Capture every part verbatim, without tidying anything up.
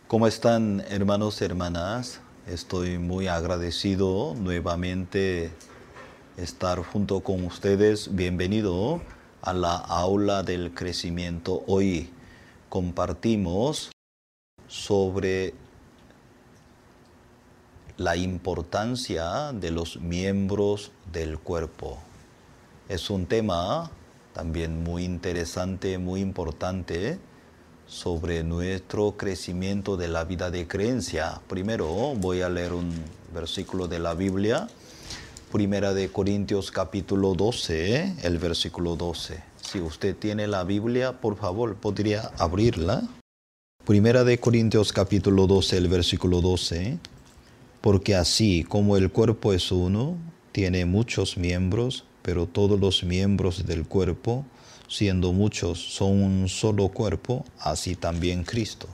¿Cómo están, hermanos y hermanas? Estoy muy agradecido nuevamente estar junto con ustedes. Bienvenido a la aula del crecimiento. Hoy compartimos sobre la importancia de los miembros del cuerpo. Es un tema también muy interesante, muy importante, sobre nuestro crecimiento de la vida de creencia. Primero voy a leer un versículo de la Biblia, Primera de Corintios capítulo doce, el versículo doce. Si usted tiene la Biblia, por favor, podría abrirla. Primera de Corintios capítulo doce, el versículo doce. Porque así como el cuerpo es uno, tiene muchos miembros, pero todos los miembros del cuerpo, siendo muchos, son un solo cuerpo, así también Cristo.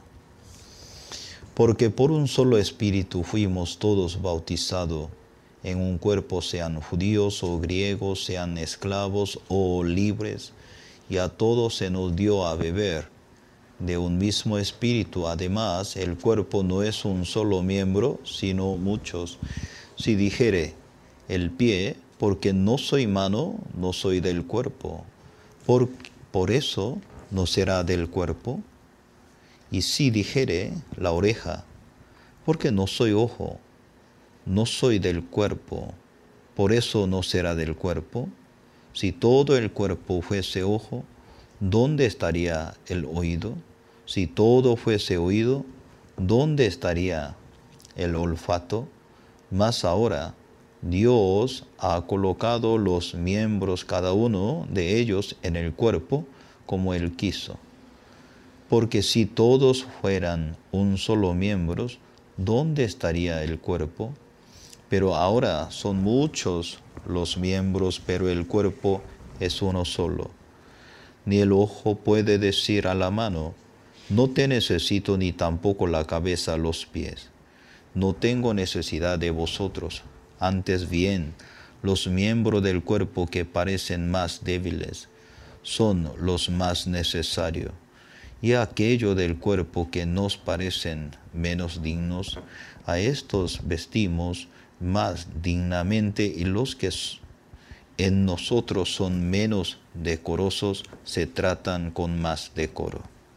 Porque por un solo espíritu fuimos todos bautizados en un cuerpo, sean judíos o griegos, sean esclavos o libres, y a todos se nos dio a beber de un mismo espíritu. Además, el cuerpo no es un solo miembro, sino muchos. Si dijere el pie, porque no soy mano, no soy del cuerpo, por, por eso no será del cuerpo. Y si dijere la oreja, porque no soy ojo, no soy del cuerpo, por eso no será del cuerpo. Si todo el cuerpo fuese ojo, ¿dónde estaría el oído? Si todo fuese oído, ¿dónde estaría el olfato? Mas ahora Dios ha colocado los miembros, cada uno de ellos, en el cuerpo, como Él quiso. Porque si todos fueran un solo miembro, ¿dónde estaría el cuerpo? Pero ahora son muchos los miembros, pero el cuerpo es uno solo. Ni el ojo puede decir a la mano, no te necesito, ni tampoco la cabeza a los pies. No tengo necesidad de vosotros. Antes bien, los miembros del cuerpo que parecen más débiles son los más necesarios. Y aquello del cuerpo que nos parecen menos dignos, a estos vestimos más dignamente, y los que en nosotros son menos decorosos se tratan con más decoro.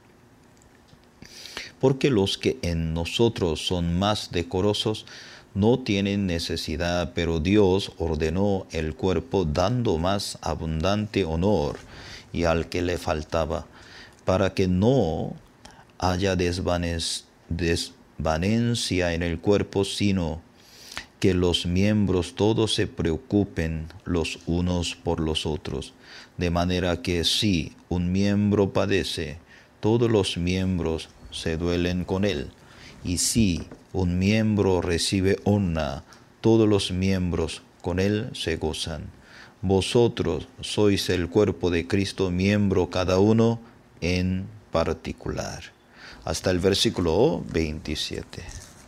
Porque los que en nosotros son más decorosos no tienen necesidad, pero Dios ordenó el cuerpo dando más abundante honor y al que le faltaba, para que no haya desvanec- desvanencia en el cuerpo, sino que los miembros todos se preocupen los unos por los otros. De manera que si un miembro padece, todos los miembros se duelen con él. Y si un miembro recibe honra, todos los miembros con él se gozan. Vosotros sois el cuerpo de Cristo, miembro cada uno en particular. Hasta el versículo veintisiete.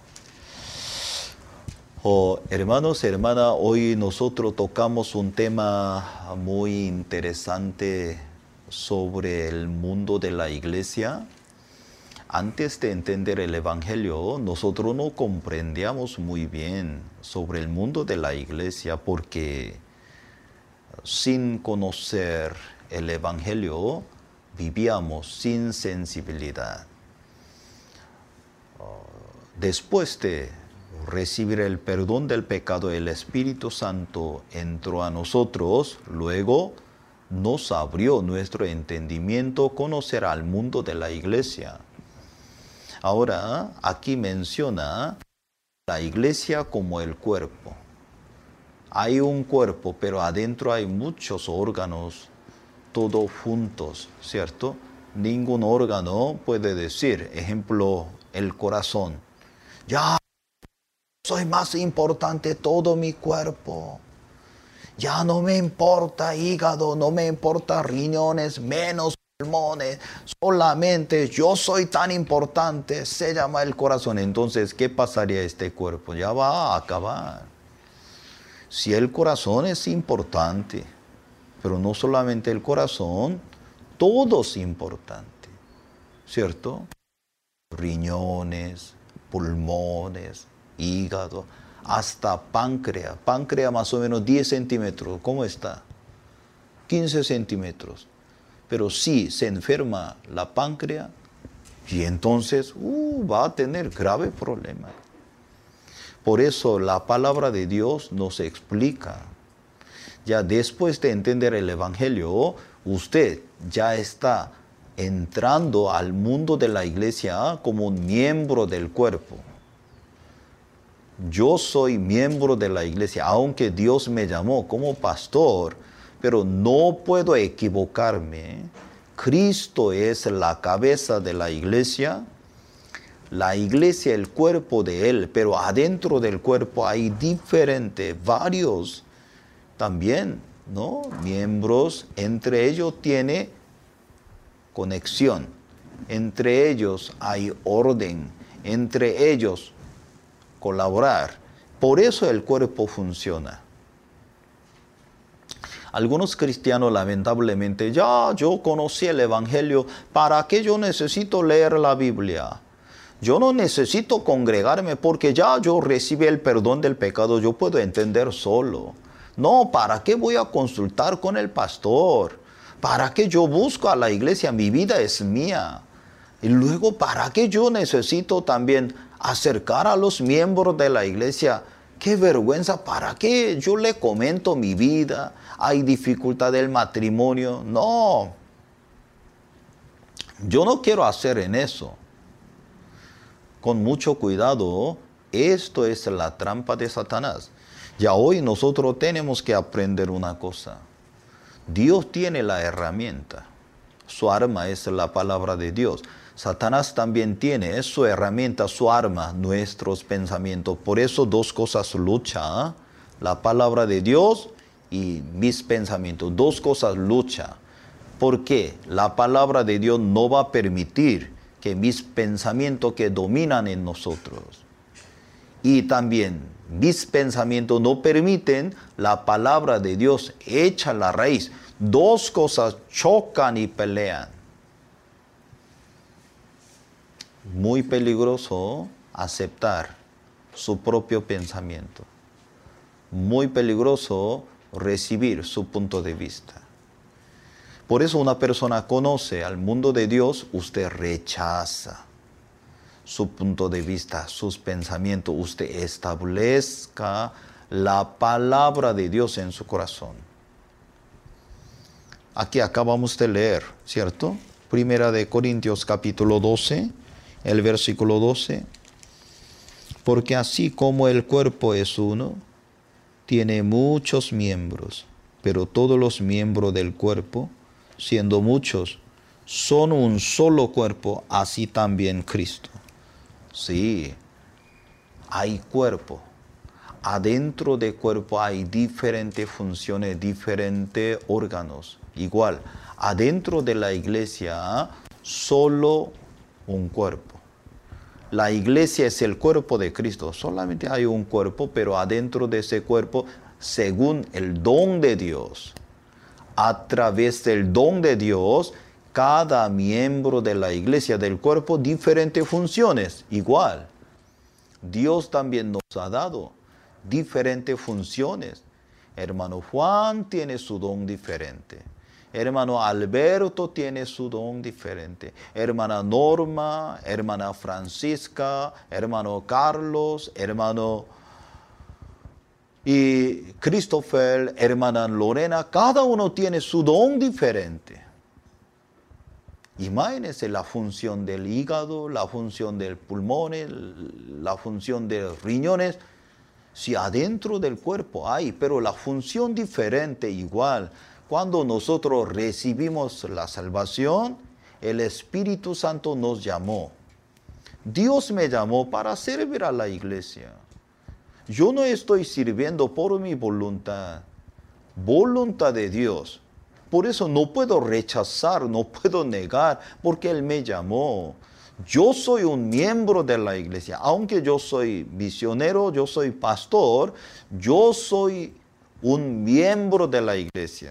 Oh, hermanos y hermanas, hoy nosotros tocamos un tema muy interesante sobre el mundo de la iglesia. Antes de entender el Evangelio, nosotros no comprendíamos muy bien sobre el mundo de la iglesia, porque sin conocer el Evangelio vivíamos sin sensibilidad. Después de recibir el perdón del pecado, el Espíritu Santo entró a nosotros, luego nos abrió nuestro entendimiento, conocer al mundo de la iglesia. Ahora, aquí menciona la iglesia como el cuerpo. Hay un cuerpo, pero adentro hay muchos órganos, todos juntos, ¿cierto? Ningún órgano puede decir, ejemplo, el corazón. Ya soy más importante todo mi cuerpo. Ya no me importa hígado, no me importa riñones, menos pulmones. Solamente yo soy tan importante, se llama el corazón. Entonces, ¿qué pasaría a este cuerpo? Ya va a acabar. Si el corazón es importante, pero no solamente el corazón, todo es importante, ¿cierto? riñones, pulmones, hígado, hasta páncreas. Páncreas más o menos diez centímetros. ¿Cómo está? quince centímetros. Pero si se enferma la páncreas, y entonces uh, va a tener graves problemas. Por eso la palabra de Dios nos explica. Ya después de entender el Evangelio, usted ya está entrando al mundo de la iglesia como un miembro del cuerpo. Yo soy miembro de la iglesia, aunque Dios me llamó como pastor, pero no puedo equivocarme. Cristo es la cabeza de la iglesia, la iglesia el cuerpo de Él, pero adentro del cuerpo hay diferentes, varios también, ¿no? Miembros, entre ellos tiene conexión, entre ellos hay orden, entre ellos colaborar. Por eso el cuerpo funciona. Algunos cristianos lamentablemente, ya yo conocí el Evangelio, ¿para qué yo necesito leer la Biblia? Yo no necesito congregarme porque ya yo recibí el perdón del pecado, yo puedo entender solo. No, ¿para qué voy a consultar con el pastor? ¿Para qué yo busco a la iglesia? Mi vida es mía. Y luego, ¿para qué yo necesito también acercar a los miembros de la iglesia? ¡Qué vergüenza! ¿Para qué yo le comento mi vida? ¿Hay dificultad del matrimonio? No. Yo no quiero hacer en eso. Con mucho cuidado, esto es la trampa de Satanás. Ya hoy nosotros tenemos que aprender una cosa. Dios tiene la herramienta. Su arma es la palabra de Dios. Satanás también tiene, es su herramienta, su arma, nuestros pensamientos. Por eso dos cosas luchan, ¿eh? La palabra de Dios y mis pensamientos. Dos cosas luchan. ¿Por qué? La palabra de Dios no va a permitir que mis pensamientos que dominan en nosotros. Y también mis pensamientos no permiten la palabra de Dios hecha la raíz. Dos cosas chocan y pelean. Muy peligroso aceptar su propio pensamiento. Muy peligroso recibir su punto de vista. Por eso una persona conoce al mundo de Dios, usted rechaza su punto de vista, sus pensamientos. Usted establezca la palabra de Dios en su corazón. Aquí acabamos de leer, ¿cierto? Primera de Corintios capítulo doce, el versículo doce. Porque así como el cuerpo es uno, tiene muchos miembros, pero todos los miembros del cuerpo, siendo muchos, son un solo cuerpo, así también Cristo. Sí, hay cuerpo. Adentro del cuerpo hay diferentes funciones, diferentes órganos. Igual, adentro de la iglesia, solo un cuerpo. La iglesia es el cuerpo de Cristo. Solamente hay un cuerpo, pero adentro de ese cuerpo, según el don de Dios, a través del don de Dios, cada miembro de la iglesia del cuerpo, diferentes funciones. Igual, Dios también nos ha dado diferentes funciones. Hermano Juan tiene su don diferente. Hermano Alberto tiene su don diferente. Hermana Norma, hermana Francisca, hermano Carlos, hermano y Christopher, hermana Lorena, cada uno tiene su don diferente. Imagínense la función del hígado, la función del pulmón, la función de los riñones. Si adentro del cuerpo hay, pero la función diferente igual. Cuando nosotros recibimos la salvación, el Espíritu Santo nos llamó. Dios me llamó para servir a la iglesia. Yo no estoy sirviendo por mi voluntad, voluntad de Dios. Por eso no puedo rechazar, no puedo negar, porque Él me llamó. Yo soy un miembro de la iglesia, aunque yo soy misionero, yo soy pastor, yo soy un miembro de la iglesia.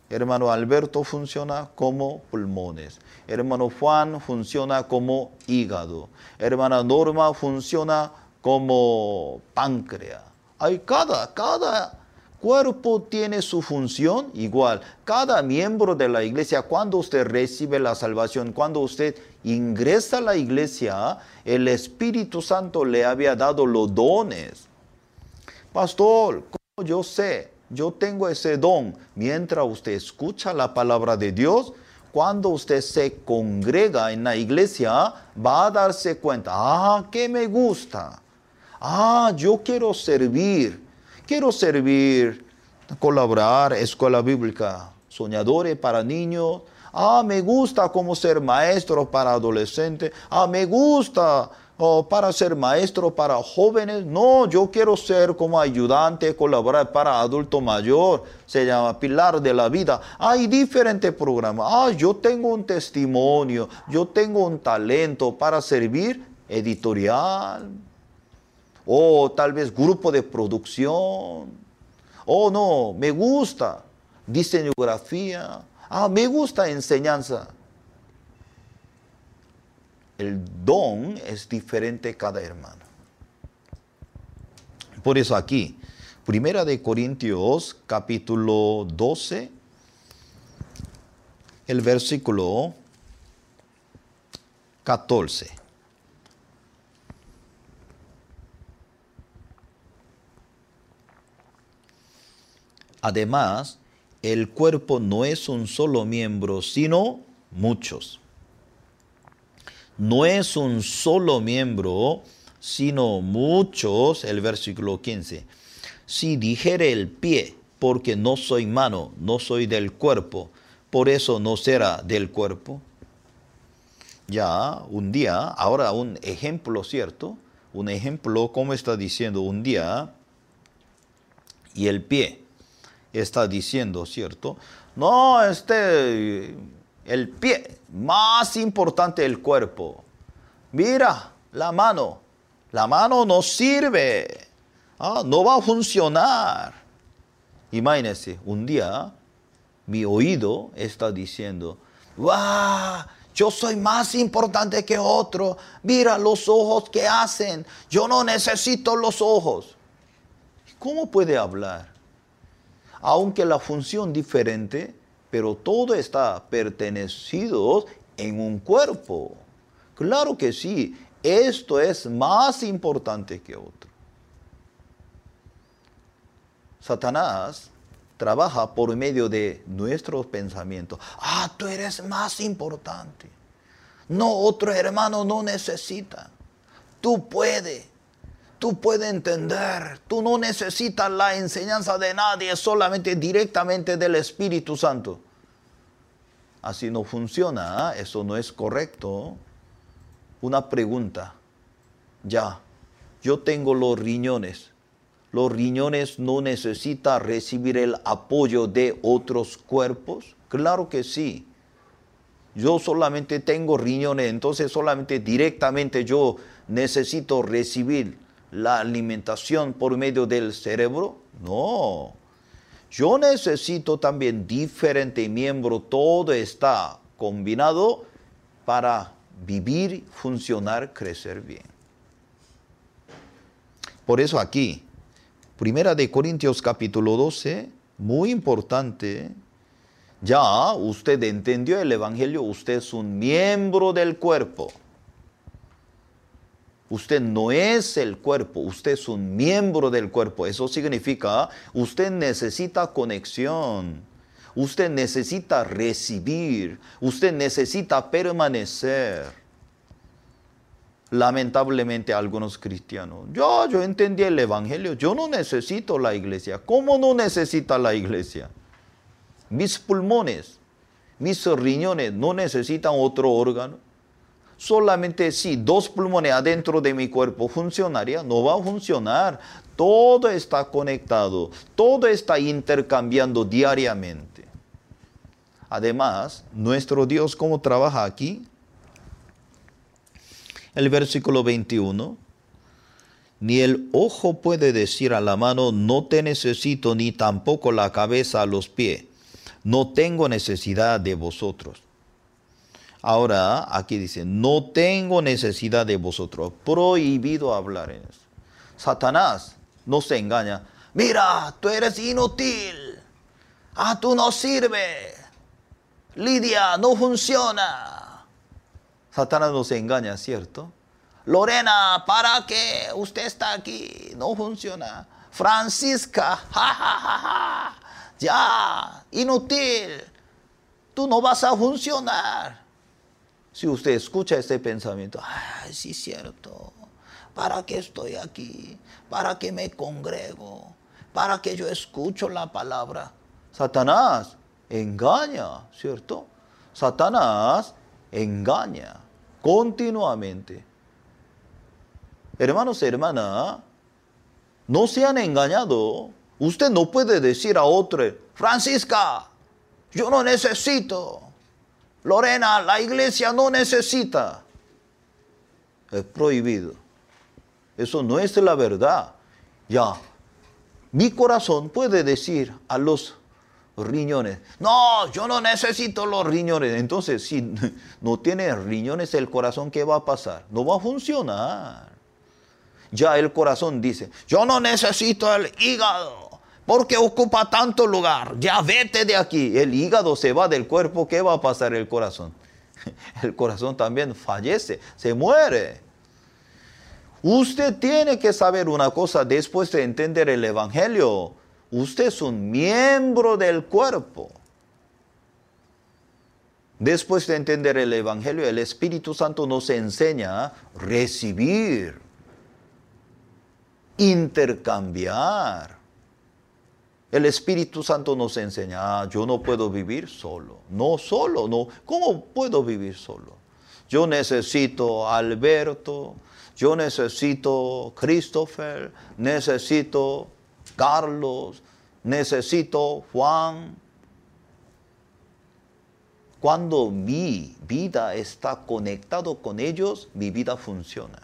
Hermano Alberto funciona como pulmones. Hermano Juan funciona como hígado. Hermana Norma funciona como páncreas. Hay cada, cada cuerpo tiene su función igual. Cada miembro de la iglesia, cuando usted recibe la salvación, cuando usted ingresa a la iglesia, el Espíritu Santo le había dado los dones. Pastor, ¿cómo yo sé? Yo tengo ese don. Mientras usted escucha la palabra de Dios, cuando usted se congrega en la iglesia, va a darse cuenta, ah, que me gusta. Ah, yo quiero servir. Quiero servir, colaborar, escuela bíblica, soñadores para niños. Ah, me gusta como ser maestro para adolescentes. Ah, me gusta oh, para ser maestro para jóvenes. No, yo quiero ser como ayudante, colaborar para adulto mayor. Se llama Pilar de la Vida. Hay diferentes programas. Ah, yo tengo un testimonio. Yo tengo un talento para servir editorial. O tal vez grupo de producción. Oh, no, me gusta diseñografía. Ah, me gusta enseñanza. El don es diferente cada hermano. Por eso aquí, Primera de Corintios, capítulo doce, el versículo catorce. Además, el cuerpo no es un solo miembro, sino muchos. No es un solo miembro, sino muchos. El versículo quince. Si dijere el pie, porque no soy mano, no soy del cuerpo, por eso no será del cuerpo. Ya, un día, ahora un ejemplo, ¿cierto? Un ejemplo, como está diciendo, un día, y el pie está diciendo, ¿cierto? No, este, el pie, más importante el cuerpo. Mira, la mano, la mano no sirve, ah, no va a funcionar. Imagínense, un día mi oído está diciendo, ¡guau! Yo soy más importante que otro. Mira los ojos que hacen. Yo no necesito los ojos. ¿Cómo puede hablar? Aunque la función diferente, pero todo está pertenecido en un cuerpo. Claro que sí, esto es más importante que otro. Satanás trabaja por medio de nuestros pensamientos. Ah, tú eres más importante. No, otro hermano no necesita. Tú puedes. Tú puedes entender, tú no necesitas la enseñanza de nadie, solamente directamente del Espíritu Santo. Así no funciona, ¿eh? Eso no es correcto. Una pregunta, ya, yo tengo los riñones. ¿Los riñones no necesitan recibir el apoyo de otros cuerpos? Claro que sí. Yo solamente tengo riñones, entonces solamente directamente yo necesito recibir la alimentación por medio del cerebro. No, yo necesito también diferentes miembros, todo está combinado para vivir, funcionar, crecer bien. Por eso aquí, Primera de Corintios capítulo doce, muy importante, ya usted entendió el Evangelio, usted es un miembro del cuerpo. Usted no es el cuerpo, usted es un miembro del cuerpo. Eso significa, usted necesita conexión, usted necesita recibir, usted necesita permanecer. Lamentablemente algunos cristianos, yo, yo entendí el Evangelio, yo no necesito la iglesia. ¿Cómo no necesita la iglesia? Mis pulmones, mis riñones no necesitan otro órgano. Solamente si dos pulmones adentro de mi cuerpo funcionaría, no va a funcionar. Todo está conectado, todo está intercambiando diariamente. Además, nuestro Dios, ¿cómo trabaja aquí? El versículo veintiuno. Ni el ojo puede decir a la mano, no te necesito, ni tampoco la cabeza a los pies. no tengo necesidad de vosotros. Ahora, aquí dice, no tengo necesidad de vosotros. Prohibido hablar en eso. Satanás no se engaña. Mira, tú eres inútil. Ah, tú no sirves. Lidia, no funciona. Satanás no se engaña, ¿cierto? Lorena, ¿para qué usted está aquí? No funciona. Francisca, ja, ja, ja, ja. Ya, inútil. Tú no vas a funcionar. Si usted escucha este pensamiento, ay, sí es cierto. ¿Para qué estoy aquí? ¿Para qué me congrego? ¿Para qué yo escucho la palabra? Satanás engaña, ¿cierto? Satanás engaña continuamente. Hermanos y hermanas, no sean engañados. Usted no puede decir a otro, Francisca, yo no necesito. Lorena, la iglesia no necesita. Es prohibido. Eso no es la verdad. Ya, mi corazón puede decir a los riñones, no, yo no necesito los riñones. Entonces, si no tiene riñones el corazón, ¿qué va a pasar? No va a funcionar. Ya el corazón dice, yo no necesito el hígado, porque ocupa tanto lugar. Ya vete de aquí. El hígado se va del cuerpo, ¿qué va a pasar el corazón? El corazón también fallece, se muere. Usted tiene que saber una cosa después de entender el Evangelio. Usted es un miembro del cuerpo. Después de entender el Evangelio, el Espíritu Santo nos enseña a recibir, intercambiar. El Espíritu Santo nos enseña, ah, yo no puedo vivir solo. No solo, no. ¿Cómo puedo vivir solo? Yo necesito a Alberto, yo necesito Christopher, necesito Carlos, necesito Juan. Cuando mi vida está conectada con ellos, mi vida funciona.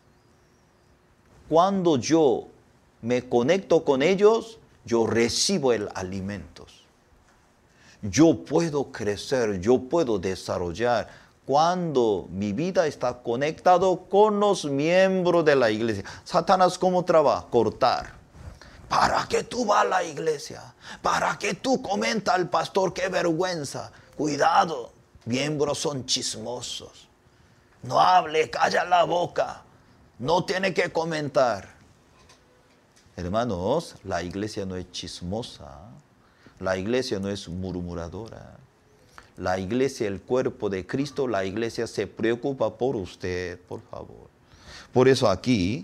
Cuando yo me conecto con ellos, yo recibo el alimentos. Yo puedo crecer, yo puedo desarrollar. Cuando mi vida está conectado con los miembros de la iglesia. Satanás, ¿cómo trabaja? Cortar. ¿Para qué tú vas a la iglesia? ¿Para qué tú comentas al pastor? ¡Qué vergüenza! Cuidado, miembros son chismosos. No hable, calla la boca. No tiene que comentar. Hermanos, la iglesia no es chismosa. La iglesia no es murmuradora. La iglesia, el cuerpo de Cristo, la iglesia se preocupa por usted, por favor. Por eso aquí,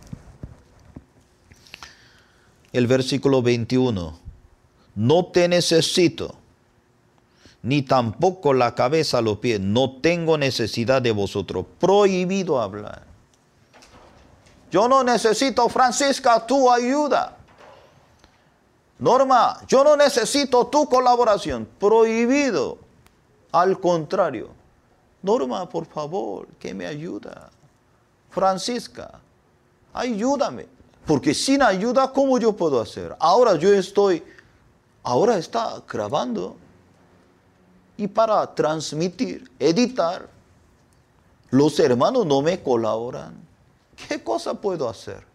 el versículo veintiuno, no te necesito, ni tampoco la cabeza a los pies, no tengo necesidad de vosotros, prohibido hablar. Yo no necesito, Francisca, tu ayuda. Norma, yo no necesito tu colaboración, prohibido. Al contrario, Norma, por favor, que me ayuda. Francisca, ayúdame. Porque sin ayuda, ¿cómo yo puedo hacer? Ahora yo estoy, ahora está grabando. Y para transmitir, editar, los hermanos no me colaboran. ¿Qué cosa puedo hacer?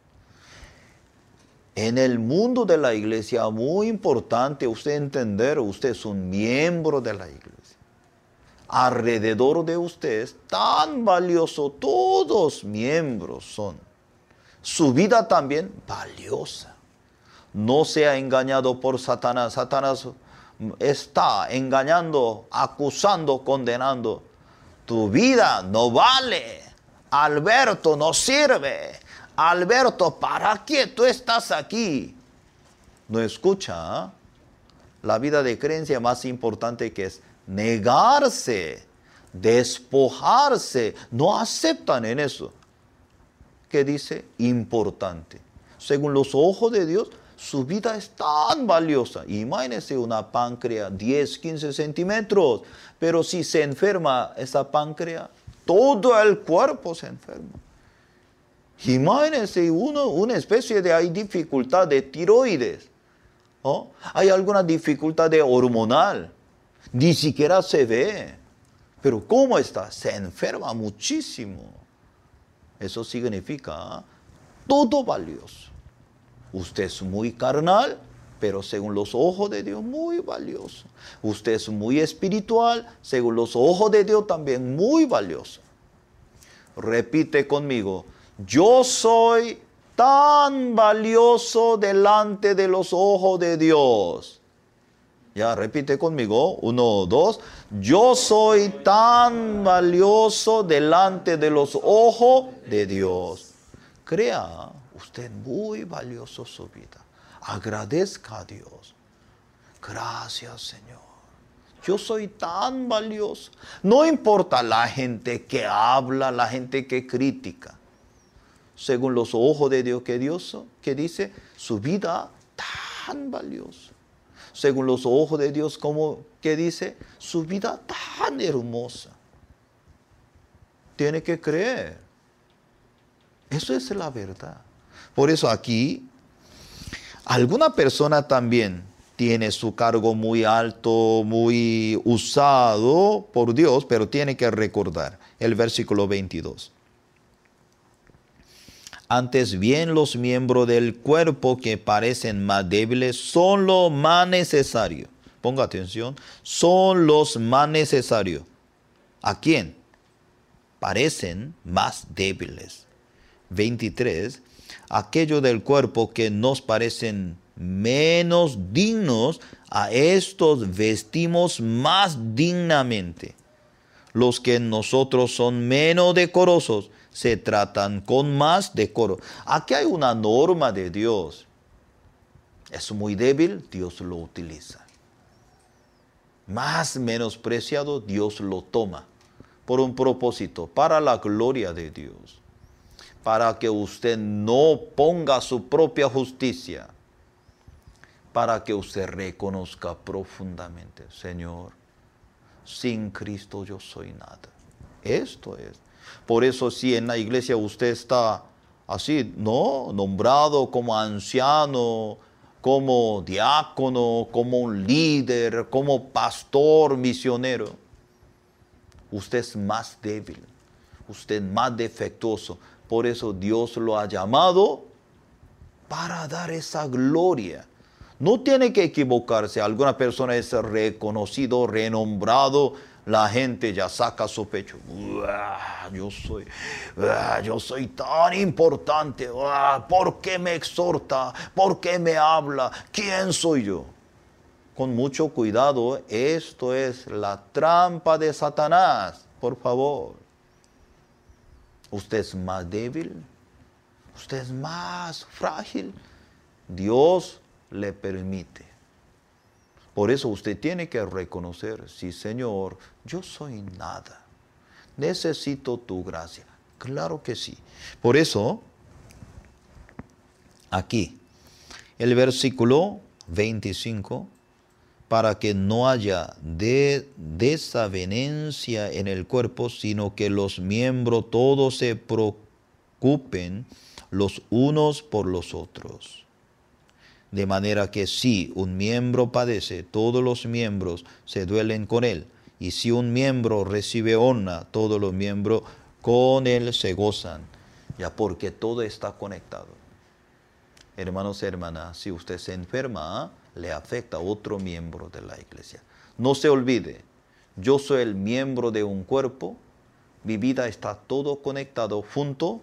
En el mundo de la iglesia, muy importante usted entender, usted es un miembro de la iglesia. Alrededor de usted es tan valioso, todos miembros son. Su vida también valiosa. No sea engañado por Satanás. Satanás está engañando, acusando, condenando. Tu vida no vale. Alberto no sirve. Alberto, ¿para qué tú estás aquí? No escucha. ¿eh? La vida de creencia más importante que es negarse, despojarse. No aceptan en eso. ¿Qué dice? Importante. Según los ojos de Dios, su vida es tan valiosa. Imagínense una páncreas, diez, quince centímetros. Pero si se enferma esa páncreas, todo el cuerpo se enferma. Imagínense uno, una especie de hay dificultad de tiroides. ¿Oh? Hay alguna dificultad de hormonal, ni siquiera se ve. Pero ¿cómo está? Se enferma muchísimo. Eso significa todo valioso. Usted es muy carnal, pero según los ojos de Dios, muy valioso. Usted es muy espiritual, según los ojos de Dios, también muy valioso. Repite conmigo, yo soy tan valioso delante de los ojos de Dios. Ya, repite conmigo, uno, dos. Yo soy tan valioso delante de los ojos de Dios. Crea usted muy valioso su vida. Agradezca a Dios. Gracias, Señor. Yo soy tan valioso. No importa la gente que habla, la gente que critica. Según los ojos de Dios, que Dios que dice, su vida tan valiosa. Según los ojos de Dios, como que dice, su vida tan hermosa. Tiene que creer. Eso es la verdad. Por eso aquí, alguna persona también tiene su cargo muy alto, muy usado por Dios, pero tiene que recordar el versículo veintidós. Antes bien, los miembros del cuerpo que parecen más débiles son lo más necesario. Ponga atención, son los más necesarios. ¿A quién? Parecen más débiles. veintitrés. Aquellos del cuerpo que nos parecen menos dignos, a estos vestimos más dignamente. Los que en nosotros son menos decorosos, se tratan con más decoro. Aquí hay una norma de Dios. Es muy débil, Dios lo utiliza. Más menospreciado, Dios lo toma. Por un propósito, para la gloria de Dios. Para que usted no ponga su propia justicia. Para que usted reconozca profundamente, Señor, sin Cristo yo soy nada. Esto es. Por eso si en la iglesia usted está así, ¿no? Nombrado como anciano, como diácono, como un líder, como pastor, misionero. Usted es más débil, usted es más defectuoso. Por eso Dios lo ha llamado para dar esa gloria. No tiene que equivocarse. Alguna persona es reconocido, renombrado. La gente ya saca su pecho. Yo soy, yo soy tan importante. ¿Por qué me exhorta? ¿Por qué me habla? ¿Quién soy yo? Con mucho cuidado, esto es la trampa de Satanás. Por favor. Usted es más débil. Usted es más frágil. Dios le permite. Por eso usted tiene que reconocer, sí, Señor, yo soy nada. Necesito tu gracia. Claro que sí. Por eso, aquí, el versículo veinticinco, para que no haya de desavenencia en el cuerpo, sino que los miembros todos se preocupen los unos por los otros. De manera que si un miembro padece, todos los miembros se duelen con él. Y si un miembro recibe honra, todos los miembros con él se gozan. Ya porque todo está conectado. Hermanos y hermanas, si usted se enferma, le afecta a otro miembro de la iglesia. No se olvide, yo soy el miembro de un cuerpo. Mi vida está todo conectado junto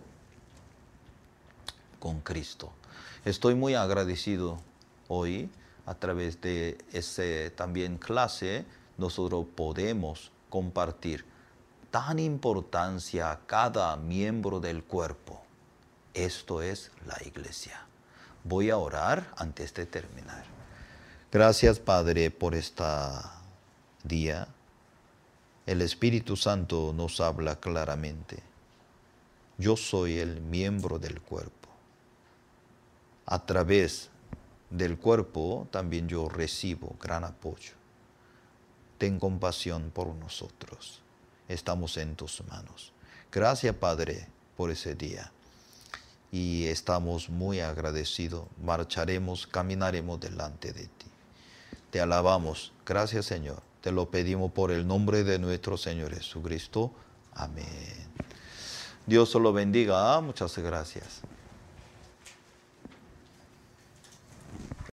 con Cristo. Estoy muy agradecido hoy, a través de esa también clase, nosotros podemos compartir tan importancia a cada miembro del cuerpo. Esto es la iglesia. Voy a orar antes de terminar. Gracias, Padre, por este día. El Espíritu Santo nos habla claramente. Yo soy el miembro del cuerpo. A través del cuerpo también yo recibo gran apoyo. Ten compasión por nosotros. Estamos en tus manos. Gracias, Padre, por ese día. y estamos muy agradecidos. Marcharemos, caminaremos delante de ti. Te alabamos. Gracias, Señor. Te lo pedimos por el nombre de nuestro Señor Jesucristo. Amén. Dios os lo bendiga. Muchas gracias.